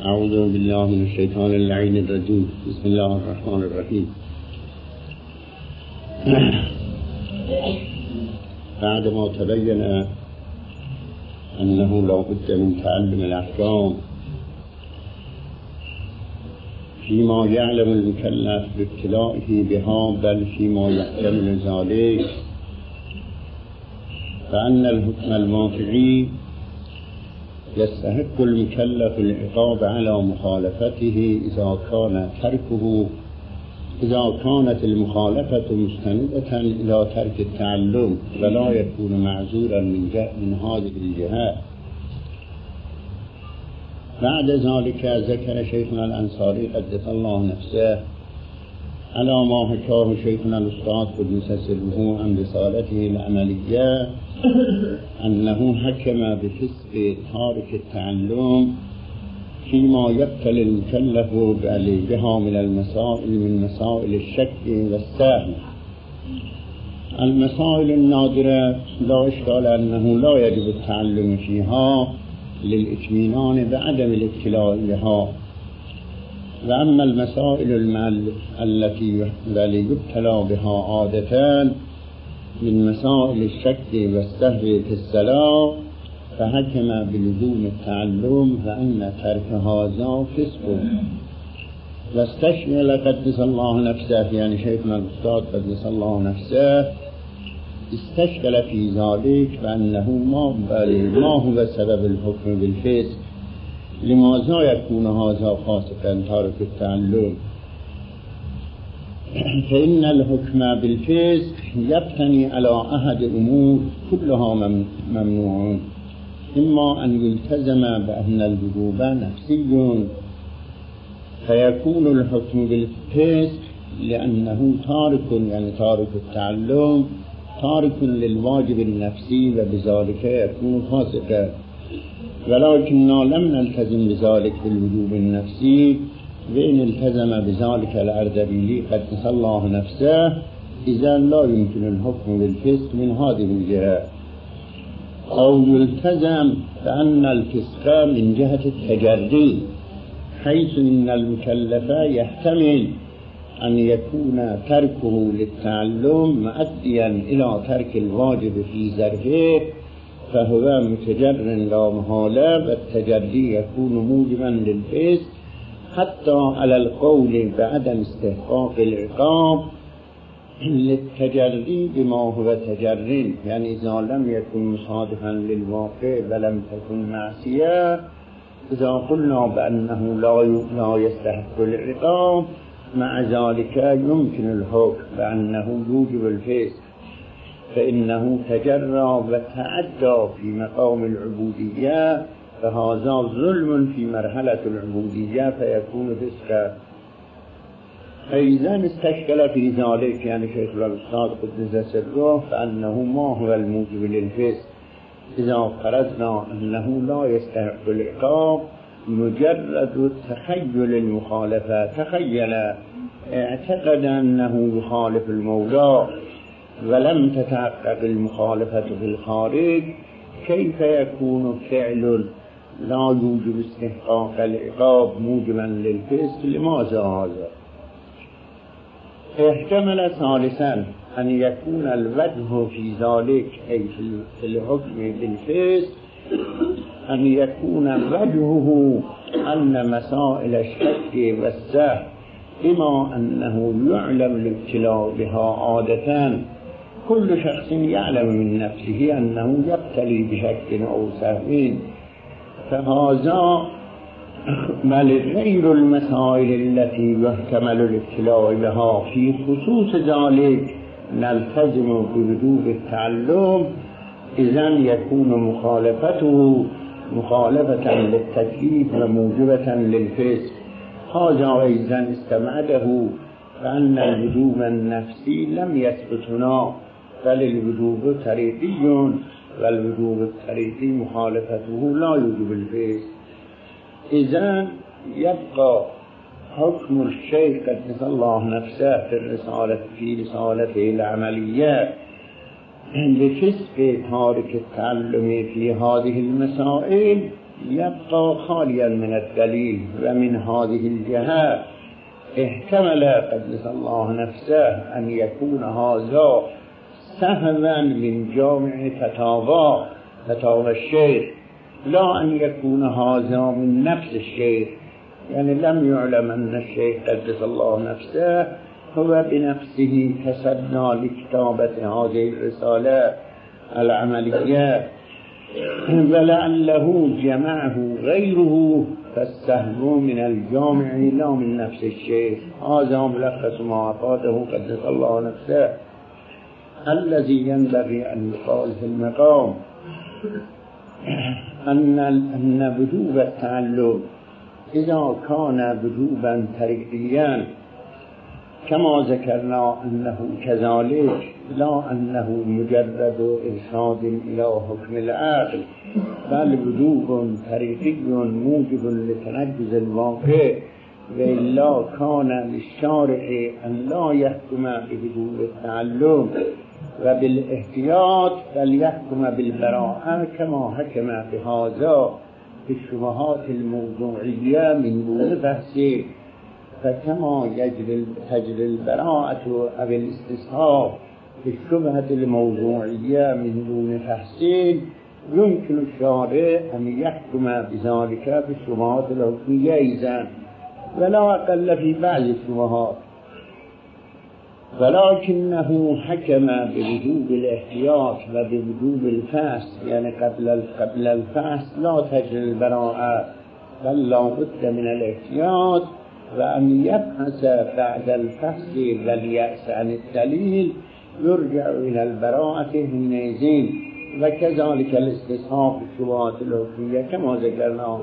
اعوذ بالله من الشیطان اللعین الرجیم. بسم الله الرحمن الرحیم. بعد ما تبين أنه لا بد من تعلم الأحكام فيما يعلم المكلف بابتلاءه بها بل فيما يحتمل ذلك، فأن الحكم الواقعي يستحق المكلف العقاب على مخالفته إذا كانت المخالفة مستندة إلى ترك التعلم ولا يكون معذورا من هذه الجهة. بعد ذلك ذكر شيخنا الأنصاري قدس الله نفسه على ما حكاه شيخنا الأستاذ قدس سره عن رسالته العملية أنه حكم بفسق تارك التعلم فيما يبتلي المكلف بها من مسائل الشك والسهو. المسائل النادرة لا إشكال أنه لا يجب التعلم فيها للإطمئنان بعدم الابتلاء بها، وأما المسائل التي يبتلى بها عادة من مسائل الشك والسهو في الصلاة فحكم بلزوم التعلم فإن ترك هذا فسق. واستشمل قدس الله نفسه، يعني شيخنا الأستاذ قدس الله نفسه استشكل في ذلك بأنه ما هو سبب الحكم بالفسق، لماذا يكون هذا فاسقا تارك التعلم؟ فإن الحكم بالفسق يبتني على أحد أمور كلها ممنوع، إما أن يلتزم بأن الوجوب نفسي فيكون الحكم بالفسق لأنه تارك التعلم تارك للواجب النفسي وبذلك يكون فاسقا، ولكننا لم نلتزم بذلك بالوجوب النفسي، وإن التزم بذلك الأردبيلي قدس الله نفسه إذا لا يمكن الحكم بالفسق من هذه الجهة، أو يلتزم بأن الفسق من جهة التجري، حيث إن المكلف يحتمل أن يكون تركه للتعلم مؤديا إلى ترك الواجب في ظرفه فهو متجر لا محالة، والتجري يكون موجبا للفسق حتى على القول بعدم استحقاق العقاب للتجري بما هو تجر، يعني إذا لم يكن مصادفا للواقع ولم تكن معصية، إذا قلنا بأنه لا يستحق العقاب مع ذلك يمكن الحكم بأنه يوجب الفسق، فإنه تجرى وتعدى في مقام العبودية، فهذا ظلم في مرحلة العبودية فيكون فسقا. فإذا استشكل في ذلك، يعني شيخ الأستاذ قدس سره، فأنه ما هو الموجب للفسق؟ إذا فرضنا أنه لا يستحق العقاب مجرد تخيل المخالفة، تخيل اعتقد أنه يخالف المولى ولم تتحقق المخالفة في الخارج، كيف يكون فعل لا يوجب استحقاق العقاب موجبا للفسق؟ لماذا هذا؟ احتمل ثالثا أن يكون الوجه في ذلك أي في الحكم بالفسق أن يكون وجهه أن مسائل الشك والسهو بما أنه يعلم الابتلاء بها عادة، كل شخص يعلم من نفسه أنه يبتلي بشك أو سهو، فهذا بل غير المسائل التي يحتمل الابتلاء بها في خصوص ذلك نلتزم بوجوب التعلم، إذن يكون مخالفته مخالفة للتكليف وموجبة للفسق. هذا أيضا استبعده فأن الوجوب النفسي لم يثبت هنا، بل الوجوب طريقي، والوجوب الطريقي مخالفته لا يوجب الفسق. إذن يبقى حكم الشيخ قدس الله نفسه في رسالته العملية بفسق تارك التعلم في هذه المسائل يبقى خاليا من الدليل. ومن هذه الجهة احتمل قدس الله نفسه أن يكون هذا سهما من جامع فتاوى الشيخ، لا أن يكون هذا من نفس الشيخ. يعني لم يعلم أن الشيخ قدس الله نفسه هو بنفسه تسنى لكتابة هذه الرسالة العملية، ولعله جمعه غيره فالسهم من الجامع لا من نفس الشيخ. هذا ملخص ما أفاده قدس الله نفسه الذي ينبغي أن يقال في المقام، أن وجوب التعلم إذا كان وجوبا طريقيا كما ذكرنا أنه كذلك، لا أنه مجرد إرشاد إلى حكم العقل، بل وجوب طريقي موجب لتنجز الواقع، وإلا كان للشارع أن لا يحكم بوجوب التعلم وبالاحتياط بل يحكم بالبراءة كما حكم بهذا في الشبهات الموضوعية من دون بحث. فكما تجري البراءة أو الاستصحاب في الشبهة الموضوعية من دون تحسين، يمكن الشارع أن يحكم بذلك في الشبهات الحكمية أيضا ولا أقل في بعض الشبهات، ولكنه حكم بوجوب الاحتياط وبوجوب الفحص. يعني قبل الفحص لا تجري البراءة بل لا بد من الاحتياط، وأن يبحث بعد الفحص واليأس عن الدليل يرجع إلى البراءة حينئذ. وكذلك الاستصحاب في الشبهات الحكمية كما ذكرنا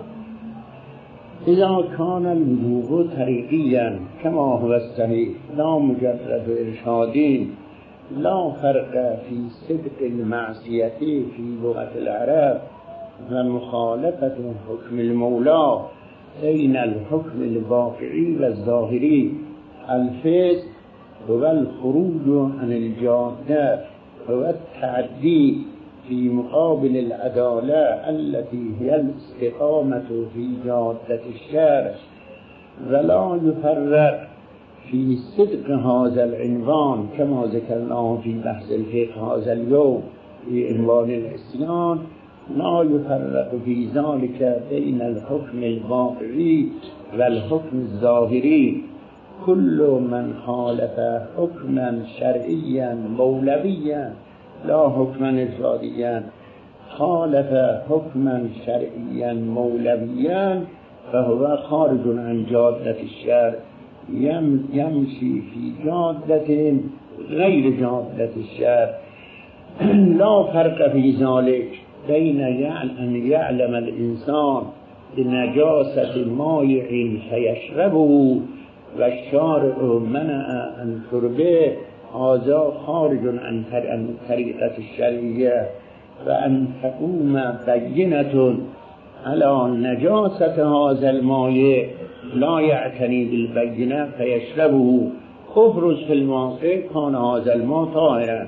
إذا كان الوجوب طريقيا كما هو الصحيح لا مجرد إرشاد، لا فرق في صدق المعصية في لغة العرب ومخالفة حكم المولى بين الحكم الواقعي والظاهري. الفسق هو الخروج عن الجادة، هو التعدي في مقابل العدالة التي هي الاستقامة في جادة الشرع، ولا يفرق في صدق هذا العنوان كما ذكرناه في بحث الفقه هذا اليوم في عنوان العصيان، لا يفرق في ذلك بين الحكم الواقعي والحكم الظاهري. كل من خالف حكما شرعيا مولويا لا حكما إرشاديا، خالف حكما شرعيا مولويا فهو خارج عن جادة الشرع، يمشي في جادة غير جادة الشرع. لا فرق في ذلك بين أن يعلم الإنسان بنجاسة مائع فيشربه والشارع منع عن شربه، هذا خارج عن طريقة الشرعية، وأن تقوم بينة على نجاسة هذا الماء لا يعتني بالبينة فيشربه، خبرز في الواقع كان هذا الماء طاهرا.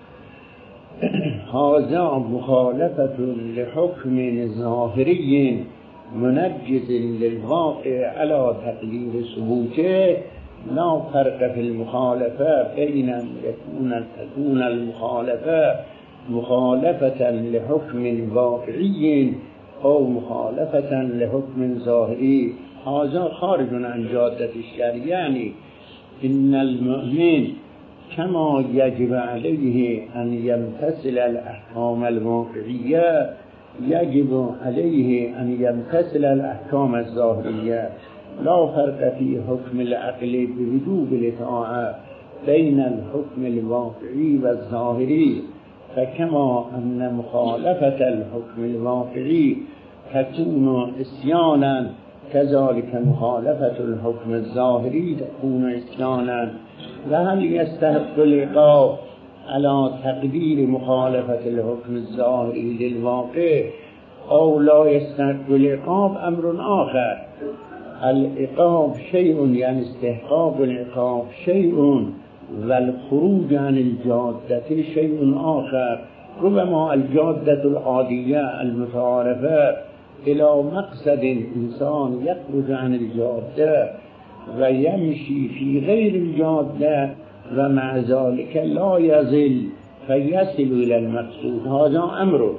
هذا مخالفة لحكم ظاهري منجز للواقع على تقدير ثبوته. لا فرق في المخالفة بين أن تكون المخالفة مخالفة لحكم واقعي أو مخالفة لحكم ظاهري، هذا خارج عن جادة الشرع. يعني إن المؤمن كما يجب عليه أن يمتثل الأحكام الواقعية يجب عليه أن يمتثل الأحكام الظاهرية. لا فرق في حكم العقل بوجوب الإطاعة بين الحكم الواقعي والظاهري، فكما أن مخالفة الحكم الواقعي تكون عصيانا كذلك مخالفة الحكم الظاهري تكون عصيانا. وهل يستحق العقاب على تقدير مخالفة الحكم الظاهري للواقع أو لا يستحق العقاب أمر آخر. العقاب شيء، يعني استحقاق العقاب شيء، والخروج عن الجادة شيء آخر. ربما الجادة العادية المتعارفة الى مقصد انسان یخرج عن الجاده و یمشی فی غیر الجاده و مع ذلك لا یضل فیصل الى المقصود. هذا امر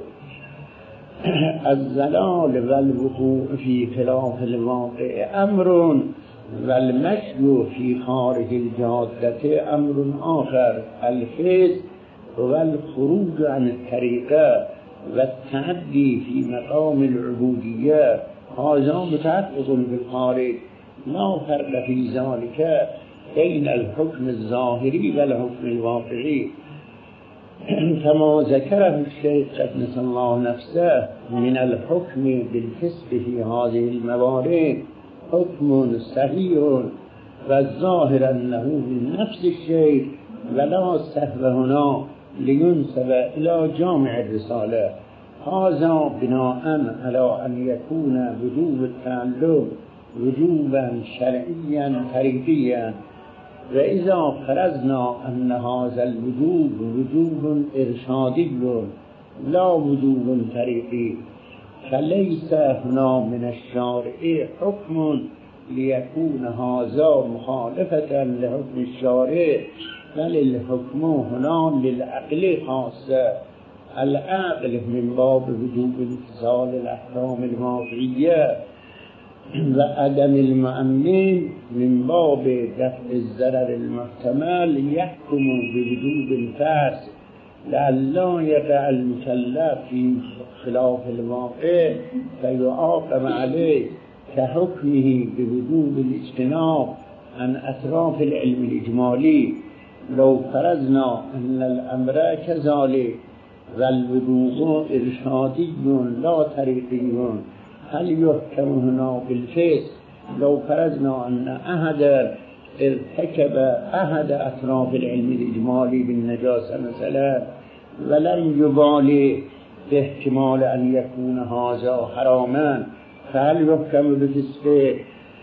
الزلال والوقوع في خلاف الواقع امر والمشي في خارج الجاده امر آخر. الفسق والخروج عن الطريقه والتعدي في مقام العبوديه هذا متحقق بالخارج. لا فرق في ذلك بين الحكم الظاهري والحكم الواقعي كما ذكره الشيخ قدس الله نفسه من الحكم بالفسق في هذه الموارد حكم صحيح والظاهر أنه من نفس الشيء ولا سهو هنا لينسب إلى جامع الرسالة. هذا بناء على أن يكون وجوب التعلم وجوبا شرعيا طريقيا. وإذا فرضنا أن هذا الوجوب وجوب إرشادي لا وجوب طريقي فليس هنا من الشارع حكم ليكون هذا مخالفة لحكم الشارع، بل الحكم هنا للعقل خاصة. العقل من باب وجوب امتثال الأحكام الواقعية وعدم المأمن من باب دفع الضرر المحتمل يحكم بوجوب الفاسد لئلا يقع المكلف في خلاف الواقع فيعاقب عليه كحكمه بوجوب الاجتناب عن أطراف العلم الإجمالي. لو فرضنا أن الأمر كذلك والوجوب إرشادي لا طريقي هل يحكم هنا بالفسق؟ لو فرضنا أن أحد ارتكب أحد أطراف العلم الإجمالي بالنجاسة مثلا ولم يبالي باحتمال أن يكون هذا حراما فهل يحكم بالفسق؟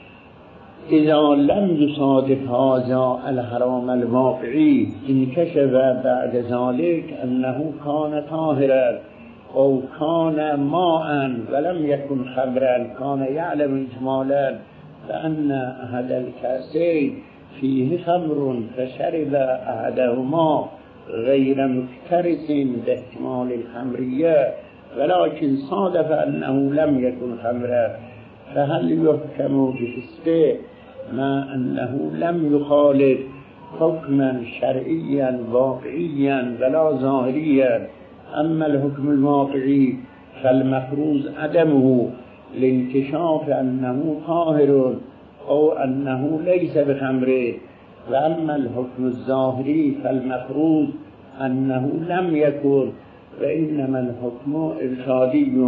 إذا لم يصادف هذا الحرام الواقعي انكشف بعد ذلك أنه كان طاهرا أو كان ماء ولم يكن خمرا كان يعلم إجمالا فأن أحد الكاسين فيه خمر فشرب أحدهما غير مكترث باحتمال الخمرية ولكن صادف أنه لم يكن خمرا فهل يحكم بفسقه مع أنه لم يخالف حكما شرعيا واقعيا ولا ظاهريا؟ أما الحكم الواقعي فالمفروض عدمه لانكشاف أنه طاهر أو أنه ليس بخمر، وأما الحكم الظاهري فالمفروض أنه لم يكن وإنما الحكم إرشادي.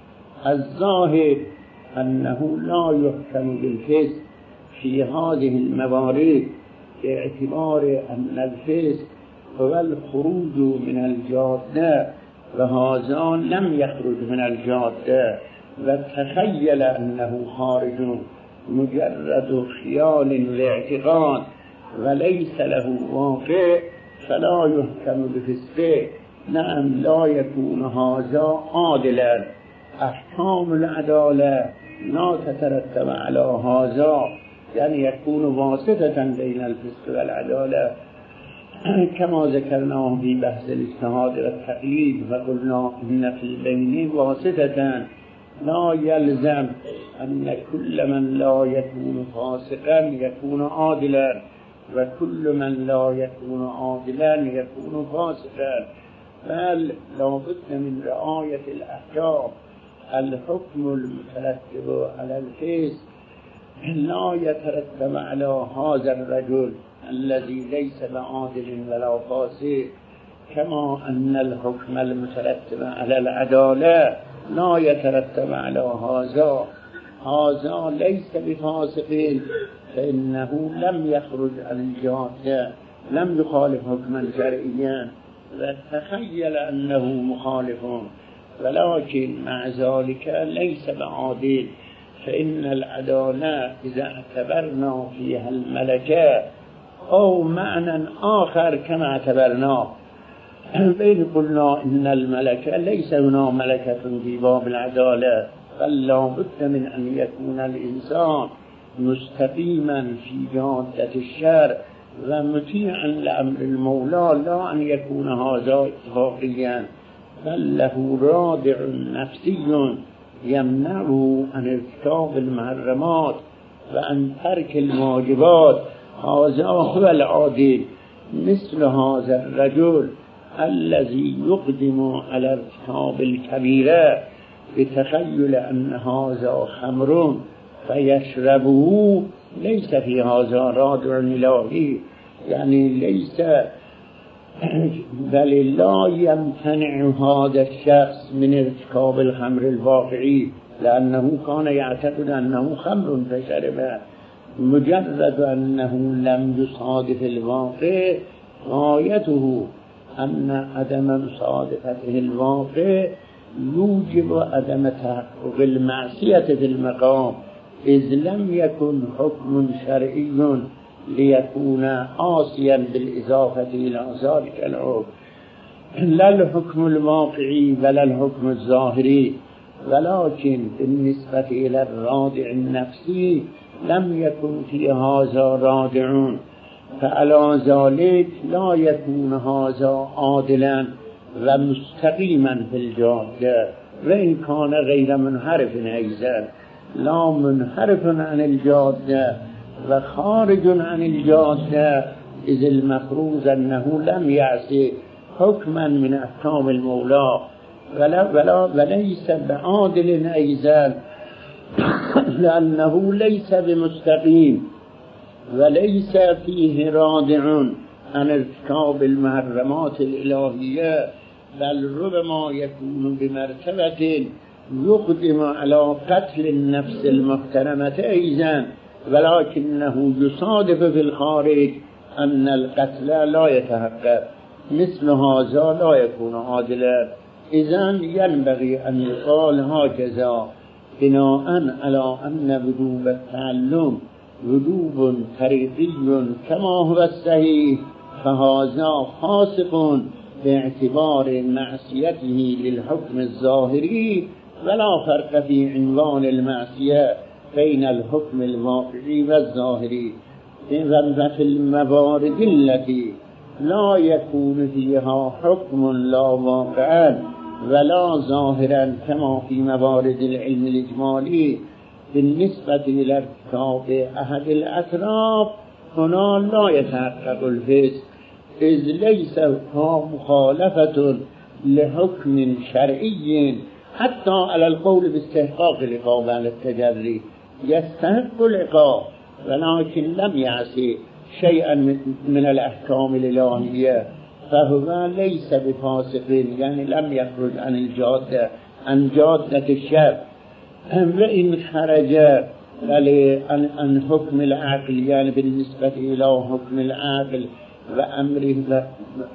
الظاهر أنه لا يحكم بالفسق في هذه الموارد باعتبار أن الفسق هو الخروج من الجادة وهذا لم يخرج من الجادة وتخيل أنه خارج مجرد خيال واعتقاد وليس له واقع فلا يحكم بفسقه. نعم لا يكون هذا عادلا. أحكام العدالة لا تترتب على هذا يعني يكون واسطة بين الفسق والعدالة كما ذكرناه في بحث الاجتهاد والتقليد وقلنا إن في البين واسطة لا يلزم أن كل من لا يكون فاسقا يكون عادلا وكل من لا يكون عادلا يكون فاسقا، بل لابد من رعاية الأحكام. الحكم المترتب على الفسق لا يترتب على هذا الرجل الذي ليس بعادل ولا فاسق، كما أن الحكم المترتب على العدالة لا يترتب على هذا ليس بفاسق فإنه لم يخرج عن الجادة لم يخالف حكما شرعيا وتخيل أنه مخالف ولكن مع ذلك ليس بعادل. فإن العدالة إذا اعتبرنا فيها الملكة أو معنى آخر كما اعتبرنا بين قلنا إن الملكة ليس هنا ملكة في باب العدالة بل لا بد من أن يكون الإنسان مستقيما في جادة الشرع ومطيعا لأمر المولى، لا أن يكون هذا اتفاقيا، بل له رادع نفسي يمنعه عن ارتكاب المحرمات وعن ترك الواجبات. هذا هو العادل، مثل هذا الرجل الذي يقدم على ارتكاب الكبيرة بتخيل أن هذا خمر فيشربه، ليس في هذا رادع إلهي، يعني ليس، بل لا يمتنع هذا الشخص من ارتكاب الخمر الواقعي لأنه كان يعتقد أنه خمر فشربه. مجرد أنه لم يصادف الواقع، غايته أن عدم مصادفته الواقع يوجب عدم تحقق المعصية في المقام، إذ لم يكن حكم شرعي ليكون عاصيا بالإضافة إلى ذلك الحكم، لا الحكم الواقعي ولا الحكم الظاهري، ولكن بالنسبة إلى الرادع النفسي لم يكن في هذا رادع، فعلى ذلك لا يكون هذا عادلا ومستقيما في الجادة، وإن كان غير منحرف أيضا، لا منحرف عن الجادة وخارج عن الجادة، إذ المفروض أنه لم يعصي حكما من أحكام المولى وليس بعادل أيضا، لأنه ليس بمستقيم وليس فيه رادع عن ارتكاب المحرمات الإلهية، بل ربما يكون بمرتبة يقدم على قتل النفس المحترمة أيضا، ولكنه يصادف في الخارج أن القتل لا يتحقق، مثل هذا لا يكون عادلا. إذن ينبغي أن يقال هكذا بناء على أن وجوب التعلم وجوب طريقي كما هو الصحيح، فهذا فاسق باعتبار معصيته للحكم الظاهري، ولا فرق في عنوان المعصية بين الحكم الواقعي والظاهري، وفي الموارد التي لا يكون فيها حكم لا واقعا ولا ظاهرا كما في موارد العلم الإجمالي بالنسبة إلى ارتكاب أحد الأطراف، هنا لا يتحقق الفسق، إذ ليس مخالفة لحكم شرعي حتى على القول باستحقاق العقاب على التجري، يستحق العقاب ولكن لم يعصي شيئا من الأحكام الإلهية، فهو ليس بفاسق، يعني لم يخرج عن الجادة، عن جادة الشرع. وإن خرج عن حكم العقل، يعني بالنسبة إلى حكم العقل وأمره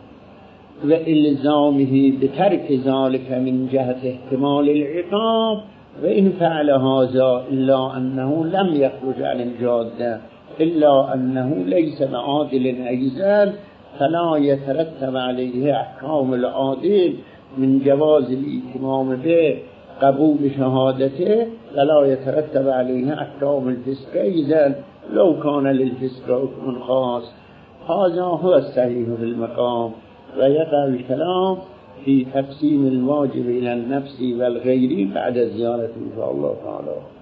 وإلزامه بترك ذلك من جهة احتمال العقاب، وإن فعل هذا إلا أنه لم يخرج عن الجادة، إلا أنه ليس بعادل أيضا، فلا يترتب عليه أحكام العادل من جواز الإتمام به قبول شهادته، ولا يترتب عليه أحكام الفسق أيضا لو كان للفسق حكم خاص. هذا هو الصحيح في المقام، ويقع الكلام في تقسيم الواجب إلى النفس والغير بعد الزيارة إن شاء الله تعالى.